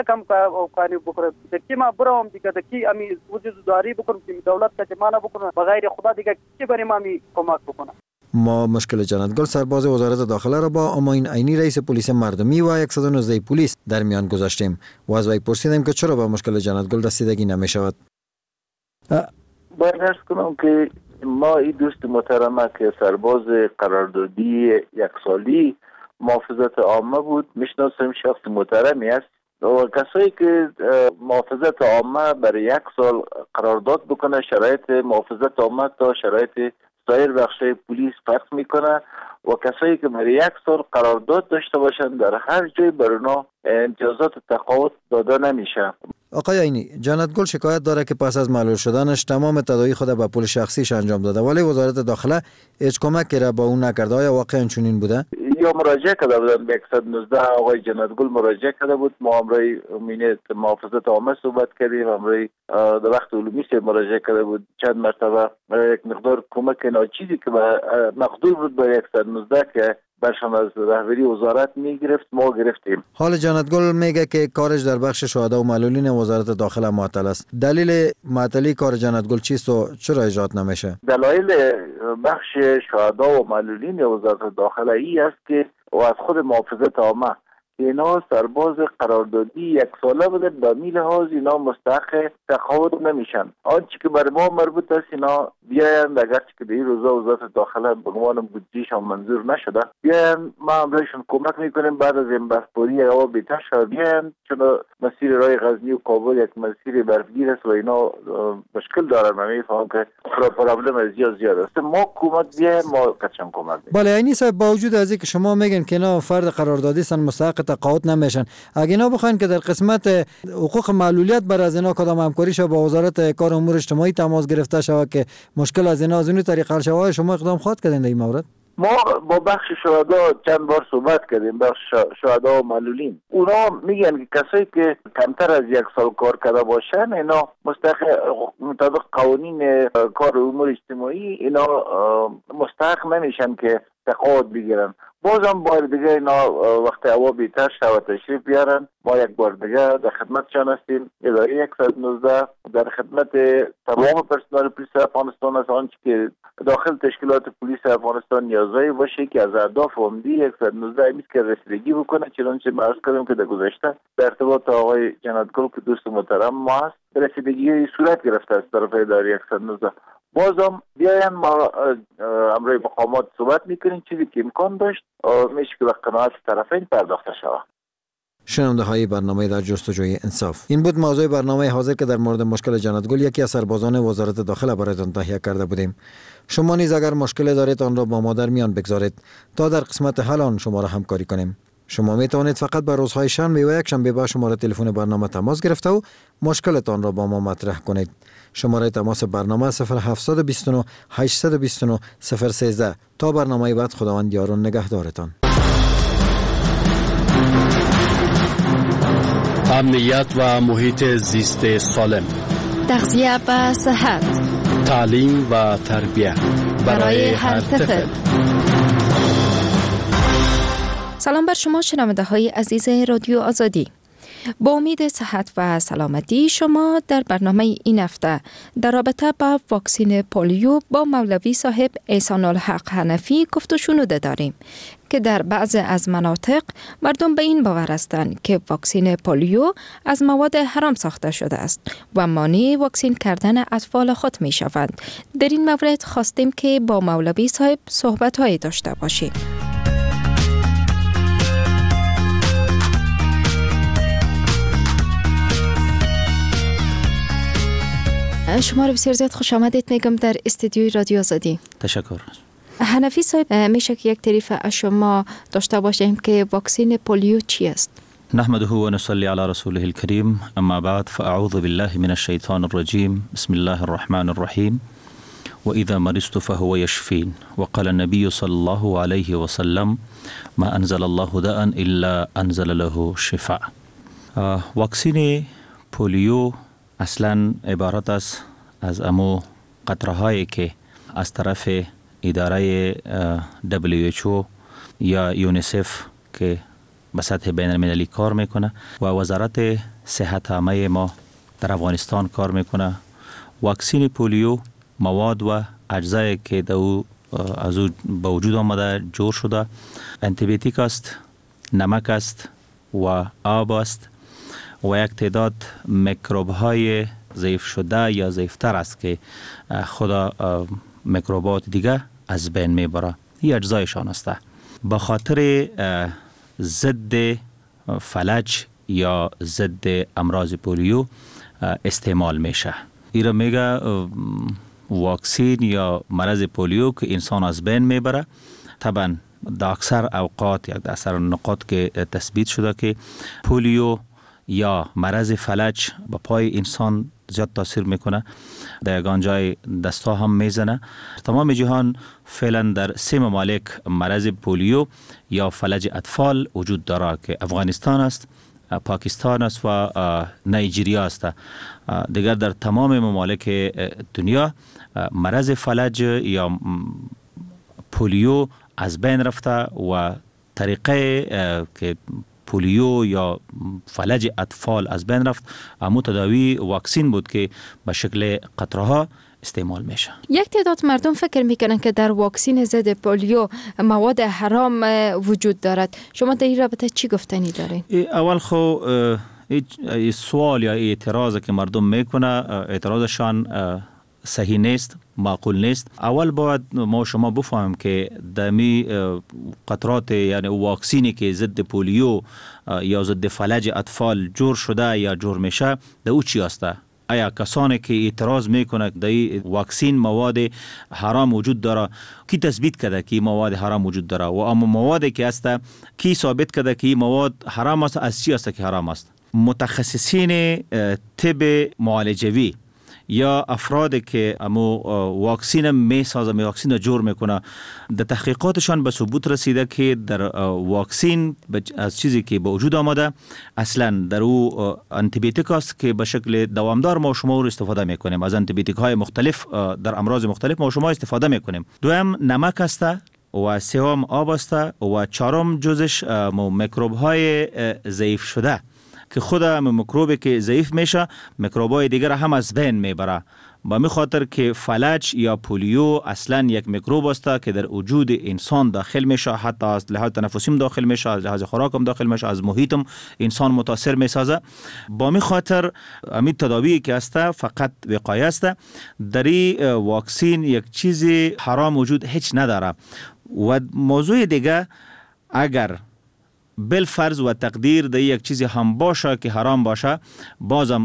کم کاری بکنه کی ما برام دیگه کی امی وجود داری بکنم که دولت که مانع بکنه بغیر خدا دیگه کی برای ما می کمک بکنه. ما مشکل جنتگل سرباز وزارت داخله را با اماین عینی رئیس پلیس مردمی و 119 پلیس در میان گذاشتیم و از وی پرسیدیم که چرا به مشکل جنتگل رسیدگی نمی شود. باید ارز کنم که ما این دوست محترمه که سرباز قراردادی 1 سالی محافظت عامه بود میشناسیم، شخص محترمی است و کسایی که محافظت عامه برای 1 سال قرارداد بکنه شرایط محافظت عامه تا شرایط سایر بخشای پلیس فرق میکنه و کسایی که برای 1 سال قرارداد داشته باشند در هر جای بر اونا امتیازات تقاعد داده نمیشه. آقای عینی، جنتگل شکایت داره که پس از معلول شدنش تمام تداوی خود به پول شخصیش انجام داده ولی وزارت داخله هیچ کمکی را با اون نکرده. آیا واقعا چنین بوده؟ یا مراجعه کرده بودن به 119 آقای جنتگل مراجعه کرده بود. ما امروی امینیت محافظت عامه صحبت کردیم، امروی در وقت علومی سے مراجعه کرده بود چند مرتبه یک مقدار کمک ناچیزی که مقدور بود به 119 که برشان از رهبری وزارت میگرفت ما گرفتیم. حال جنتگل میگه که کارش در بخش شهدا و معلولین وزارت داخله معطل است. دلیل معطلی کار جنتگل چیست و چرا اجرات نمیشه؟ دلایل بخش شهدا و معلولین وزارت داخله ای است که و از خود محافظت عامه اینا سرباز قراردادی 1 ساله بوده، به می لحاظ اینا مستحق تقاعد نمیشن. آنچه که بر ما مربوط است اینا بیایند اگرچه که در این روزا وزارت داخله به عنوان بودجهشان منظور نشده بیایند ما امرایشون کمک میکنیم بعد از این برفباری هوا بهتر شد بیایند چون مسیر راه غزنی و کابل یک مسیر برفگیر است و اینا مشکل دارن. من میفهمم که پرابلم زیاد است. ما کمک بیایم ما کچم کمک. بله عینی صاحب، با وجود از اینکه شما میگن که اینا فرد قراردادی سن مستحق تقاعد نمیشن، اگه اینا بخواین که در قسمت حقوق معلولیت بر از اینا کدام همکاری شو با وزارت کار امور اجتماعی تماس گرفته شود که مشکل از اینا از اون طریق حل شود، شما اقدام خواهد کردین در این مورد؟ ما با بخش شهدا چند بار صحبت کردیم، بخش شهدا و معلولین. اونا میگن که کسایی که کمتر از 1 سال کار کرده باشن اینا مستحق مطابق قوانین کار امور اجتماعی اینا مستحق نمیشن که تقاعد بگیرن. بازم بار دیگه اینا وقت هوا بهتر شود تشریف بیارن. ما یک بار دیگه در خدمتشان هستیم. اداره 119 در خدمت تمام پرسنل پلیس افغانستان است. آنچه که داخل تشکیلات پلیس افغانستان نیازایی باشه که از اهداف عمدی 119 امیز که رسیدگی بکنه. چنانچه ما عرض کردیم که در گذشته در ارتباط آقای جنتگل که دوست محترم ما هست رسیدگی صورت گرفته از طرف اداره 119. بازم بیاین ما امروی مقامات صحبت میکنیم چیزی که امکان داشت میشه که به قناعت طرفین پرداخته شود. شنونده های برنامه در جستجوی انصاف، این بود موضوع برنامه حاضر که در مورد مشکل جنتگل یکی از سربازان وزارت داخله برایتان تهیه کرده بودیم. شما نیز اگر مشکل دارید آن را با ما در میان بگذارید تا در قسمت حل آن شما را همکاری کنیم. شما می توانید فقط به روزهای شنبه و یک شنبه با شماره تلفن برنامه تماس گرفته و مشکلتان را با ما مطرح کنید. شماره تماس برنامه 0729 829 013. تا برنامه بعد خداوند یار و نگهدارتان. امنیت و محیط زیست سالم، تغذیه و صحت، تعلیم و تربیت برای هر طفل. سلام بر شما شنونده های عزیز رادیو آزادی. با امید صحت و سلامتی شما در برنامه این هفته در رابطه با واکسن پولیو با مولوی صاحب احسان الحق حنفی گفت و شنوده داریم که در بعض از مناطق مردم به این باور هستند که واکسن پولیو از مواد حرام ساخته شده است و مانع واکسن کردن اطفال خود می شوند. در این مورد خواستیم که با مولوی صاحب صحبت های داشته باشیم. شما رو بسیار زیاد خوش آمدید میگم در استودیوی رادیو آزادی. تشکر. حنفی صاحب، میشه که یک تعریف از شما داشته باشیم که واکسن پولیو چی است؟ نحمده و نصلی علی رسوله الکریم، اما بعد فاعوذ بالله من الشیطان الرجیم، بسم الله الرحمن الرحیم. و اذا مرضت فهو یشفین و قال النبی صلی الله علیه و سلم ما انزل الله داء الا انزل له شفاء. واکسن پولیو اصلا عبارت است از امو قطره هایی که از طرف اداره WHO یا یونیسف که به سطح بین المللی کار میکنه و وزارت صحت عامه ما در افغانستان کار میکنه. واکسین پولیو مواد و اجزایی که از او به وجود آمده جور شده انتیبیوتیک است، نمک است و آب است و یک تعداد میکروب های ضعیف شده یا ضعیفتر است که خدا میکروبات دیگه از بین میبره. این اجزایشان است. به خاطر ضد فلج یا ضد امراض پولیو استعمال میشه. ایرا میگه واکسین یا مرض پولیو که انسان از بین میبره. طبعا در اکثر اوقات یا در اکثر نقاط که تثبیت شده که پولیو یا مرض فلج به پای انسان زیاد تاثیر میکنه، در یگان جای دستا هم میزنه. تمام جهان فعلا در 3 ممالک مرض پولیو یا فلج اطفال وجود داره که افغانستان است، پاکستان است و نایجریا است. دیگر در تمام ممالک دنیا مرض فلج یا پولیو از بین رفته و طریقه که پولیو یا فلج اطفال از بین رفت اما تداوی واکسین بود که به شکل قطره ها استعمال میشه. یک تعداد مردم فکر میکنن که در واکسین ضد پولیو مواد حرام وجود دارد. شما در این رابطه چی گفتنی دارین؟ اول خو سوال یا اعتراض که مردم میکنه اعتراضشان صحیح نیست، معقول نیست. اول باید ما شما بفهمیم که دمی قطرات یعنی واکسینی که ضد پولیو یا ضد فلج اطفال جور شده یا جور میشه ده او چی است؟ آیا کسانی که اعتراض میکنه در واکسین مواد حرام وجود داره، کی تثبیت کرده که مواد حرام وجود داره و اما موادی که است کی ثابت کرده که مواد حرام است؟ از چی است که حرام است؟ متخصصین طب معالجوی یا افرادی که واکسین میسازه، واکسین جور میکنه، در تحقیقاتشان به ثبوت رسیده که در واکسین از چیزی که به وجود آمده اصلا در او انتیبیوتیک است که به شکل دوامدار ما شما رو استفاده میکنیم. از انتیبیوتیک های مختلف در امراض مختلف ما شما استفاده میکنیم. دوم نمک است و سوم آب است و چهارم جزش میکروب های ضعیف شده که خود میکروبی که ضعیف میشه میکروبای دیگر هم از بین میبره. با می خاطر که فلج یا پولیو اصلا یک میکروب است که در وجود انسان داخل میشه، حتی از لحاظ تنفسی داخل میشه، از لحاظ خوراک هم داخل میشه، از محیطم انسان متاثر میسازه. با می خاطر امید تداوی که است فقط وقایه است. در این واکسین یک چیزی حرام وجود هیچ نداره. و موضوع دیگه اگر بالفرض و تقدیر در یک چیزی هم باشه که حرام باشه، بازم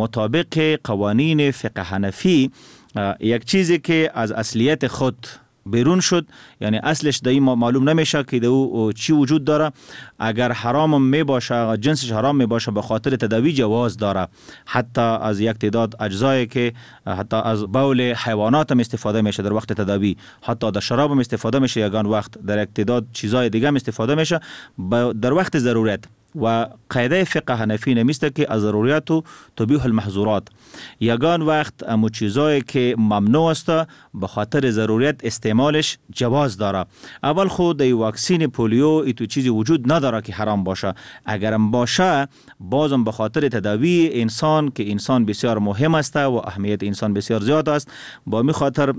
مطابق قوانین فقه حنفی یک چیزی که از اصلیت خود بیرون شد، یعنی اصلش در این معلوم نمیشه که در چی وجود داره، اگر حرام می باشه، جنسش حرام می باشه، به خاطر تداوی جواز داره. حتی از یک تعداد اجزایی که حتی از بول حیوانات هم استفاده میشه در وقت تداوی، حتی در شراب هم استفاده میشه، یگان وقت در یک تعداد چیزای دیگه هم استفاده میشه در وقت ضرورت. و قاعده فقه حنفی نمیسته که از ضروریات تبیح المحظورات، یگان وقت امو چیزایی که ممنوع است به خاطر ضرورت استعمالش جواز داره. اول خود ای واکسین پولیو ایتو چیزی وجود نداره که حرام باشه. اگرم باشه بازم به خاطر تداوی انسان که انسان بسیار مهم است و اهمیت انسان بسیار زیاد است، با می خاطر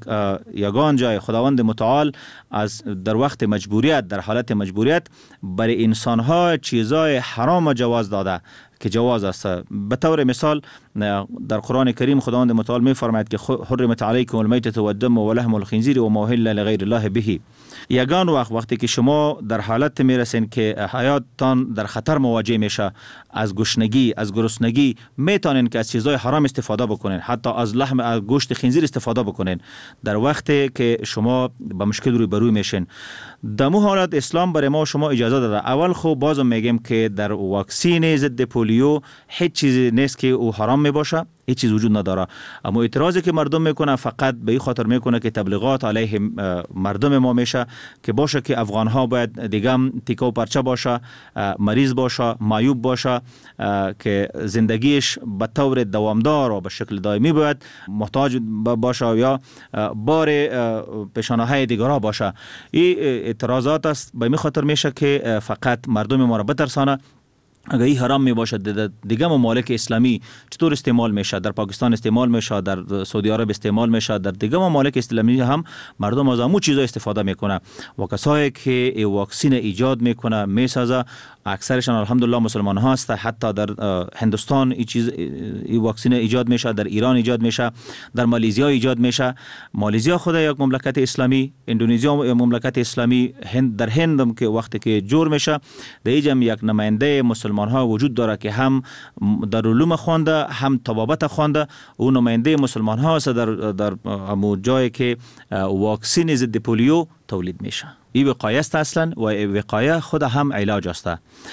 یگان جای خداوند متعال از در وقت مجبوریت، در حالت مجبوریت برای انسان ها چیزای حرام جواز داده که جواز است. به طور مثال در قرآن کریم خداوند متعال می فرماید که حرمت علیکم المیتة و الدم و لحم الخنزیر و ما اهل لغیر الله به. یگان وقتی که شما در حالت میرسین که حیاتتان در خطر مواجه میشه، از گشنگی، از گرسنگی، میتونین که از چیزای حرام استفاده بکنین، حتی از لحم، از گوشت خنزیر استفاده بکنین در وقتی که شما با مشکل روبرو میشین. در مو حالت اسلام برای ما شما اجازه داده. اول خب بازم میگم که در واکسین ضد پولیو هیچ چیزی نیست که او حرام می باشه. هیچ چیز وجود نداره. اما اعتراضی که مردم میکنه فقط به این خاطر میکنه که تبلیغات علیه مردم ما میشه که باشه که افغان ها باید دیگه تیکه و پرچه باشه، مریض باشه، معیوب باشه، که زندگیش به طور دوامدار و به شکل دائمی باید محتاج باشه یا بار پیشانه های دیگرها باشه. این اعتراضات است به این خاطر میشه که فقط مردم ما را بترسانه. اگر این حرام می باشد دیگه ممالک اسلامی چطور استعمال میشه؟ در پاکستان استعمال میشه، در سعودی عرب استعمال میشه، در دیگه ممالک اسلامی هم مردم از همون چیزا استفاده میکنه و کسایی که این واکسین ایجاد میکنه میسازه اکثرشان الحمدلله مسلمان هاست. حتی در هندوستان این واکسین ایجاد میشه، در ایران ایجاد میشه، در مالزیا ایجاد میشه. مالزیا خود یک مملکت اسلامی، اندونزیا مملکت اسلامی، در هند که وقتی که جور میشه در اینجا یک نماینده مسلمان ها وجود داره که هم در علوم خوانده هم طبابت خوانده. اون نماینده مسلمان ها است در همون جایی که واکسین ضد پولیو تولید میشه. این وقایه است اصلا و وقایه خود هم علاج است.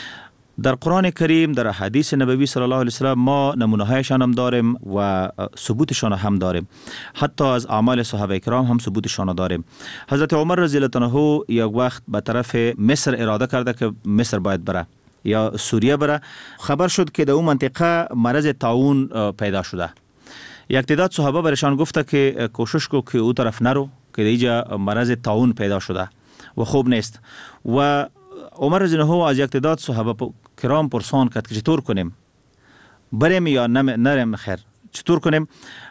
در قرآن کریم، در حدیث نبوی صلی الله علیه وسلم ما نمونه هایشان هم داریم و ثبوتشان هم داریم. حتی از اعمال صحابه کرام هم ثبوتشان داریم. حضرت عمر رضی الله عنه یک وقت به طرف مصر اراده کرده که مصر باید بره یا سوریه بره. خبر شد که در اون منطقه مرض طاعون پیدا شده. یک تعداد صحابه برشان گفته که کوشش کو که او طرف نرو که اینجا مرض طاعون پیدا شده و خوب نیست. و عمر رضی الله عنه از یک تعداد صحابه کرام پرسان کرد که چطور کنیم، بریم یا نریم؟ خیر چطور کنیم؟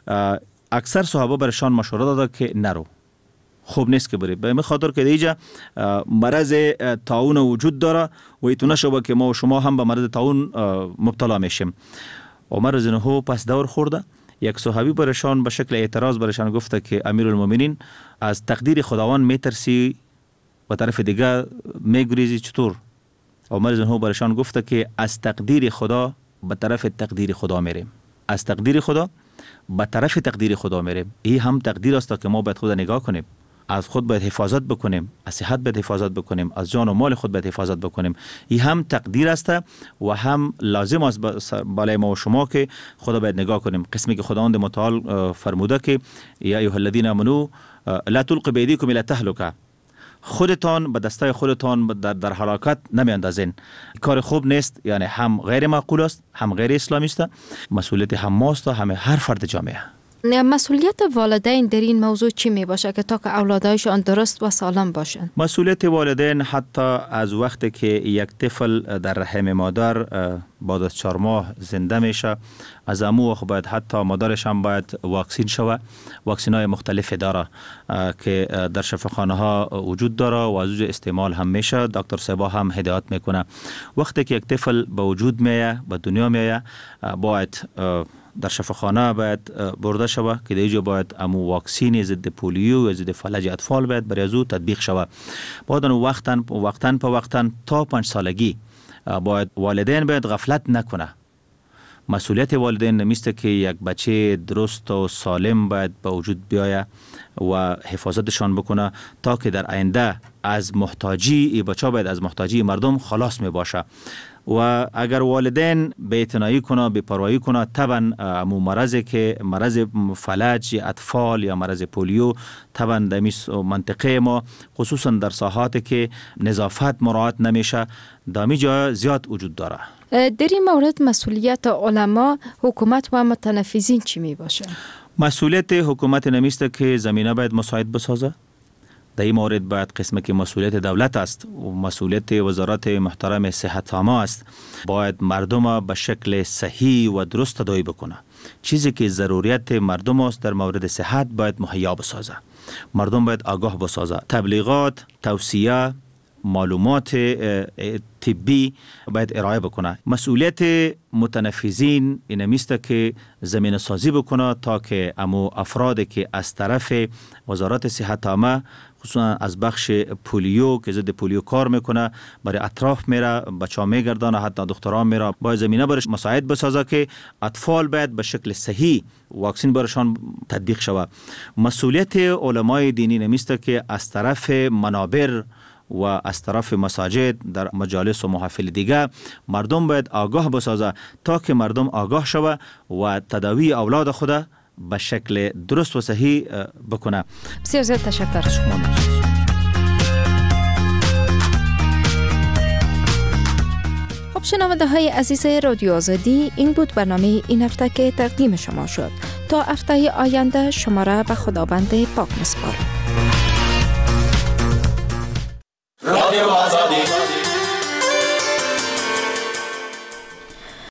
اکثر صحابه برشان مشوره داده که نرو، خوب نیست که بری، به این خاطر که دیجا مرض طاعون وجود داره و ایتونه شبه که ما و شما هم به مرض طاعون مبتلا میشیم. عمر رضی الله عنه پس دور خورده. یک صحابی برشان به شکل اعتراض برشان گفته که امیرالمومنین از تقدیر خداوند میترسی و طرف دیگه میگریزی، چطور؟ عمر رضی الله عنه برشان گفته که از تقدیر خدا به طرف تقدیر خدا میریم، از تقدیر خدا به طرف تقدیر خدا میریم. این هم تقدیر است که ما باید خود نگاه کنیم، از خود باید حفاظت بکنیم، از صحت باید حفاظت بکنیم، از جان و مال خود باید حفاظت بکنیم. این هم تقدیر است و هم لازم است بالای ما و شما که خدا باید نگاه کنیم. قسمی که خداوند متعال فرموده که یا ایها الذین آمنوا لا تلقوا بایدیکم الی التهلکه، خودتان به دستای خودتان در هلاکت نمیاندازین. کار خوب نیست، یعنی هم غیر معقول است، هم غیر اسلامی است. مسئولیت هم ماست و هم هر فرد جامعه. مسئولیت والدین در این موضوع چی می باشه که تا که اولادایشان درست و سالم باشن؟ مسئولیت والدین حتی از وقتی که یک طفل در رحم مادر بعد از 4 ماه زنده میشه، از امو وقت باید حتی مادرش هم باید واکسین شوه. واکسین های مختلف داره که در شفاخانه ها وجود داره و از استعمال هم میشه. دکتر صاحب هم هدایت میکنه. وقتی که یک طفل به وجود میایه، به دنیا میایه، باید در شفاخانه باید برده شوه که دیجا باید امو واکسین ضد پولیو و ضد فلج اطفال باید برای ازو تطبیق شوه. باید وقتاً تا 5 سالگی باید والدین باید غفلت نکنه. مسئولیت والدین نمیسته که یک بچه درست و سالم باید به وجود بیایه و حفاظتشان بکنه تا که در آینده از محتاجی ای بچه باید از محتاجی مردم خلاص می باشه. و اگر والدین بی‌اعتنایی کنه، بی‌پروايي کنه، طبعا امو مرضی که مرض فلج اطفال یا مرض پولیو طبعا در منطقه ما خصوصا در ساحاتی که نظافت مراعات نمیشه دامی جا زیاد وجود داره. در این مورد مسئولیت علما، حکومت و متنفذین چی می باشه؟ مسئولیت حکومت نمیسته که زمینه باید مساعد بسازه. در این مورد باید قسمه که مسئولیت دولت است و مسئولیت وزارت محترم صحت عامه است. باید مردم به شکل صحیح و درست تداوی بکنه. چیزی که ضروریت مردم است در مورد صحت باید مهیا بسازه. مردم باید آگاه بسازه. تبلیغات، توصیه، معلومات طبی باید ارائه بکنه. مسئولیت متنفذین این میسته که زمینه سازی بکنه تا که امو افرادی که از طرف وزارت صحت عامه خصوصا از بخش پولیو که ضد پولیو کار میکنه برای اطراف میره، بچه‌ها میگردانه، حتی دختران میره، باید زمینه برش مساعد بسازه که اطفال باید به شکل صحیح واکسین برشان تطبیق شود. مسئولیت علمای دینی نمیسته که از طرف منابر و از طرف مساجد در مجالس و محافل دیگه مردم باید آگاه بسازه تا که مردم آگاه شوه و تداوی اولاد خود به شکل درست و صحیح بکنه. بسیار زیاد تشکر شما. خب شنونده های عزیز رادیو آزادی، این بود برنامه این هفته که تقدیم شما شد. تا هفته آینده شما را به خداوند پاک می‌سپارم.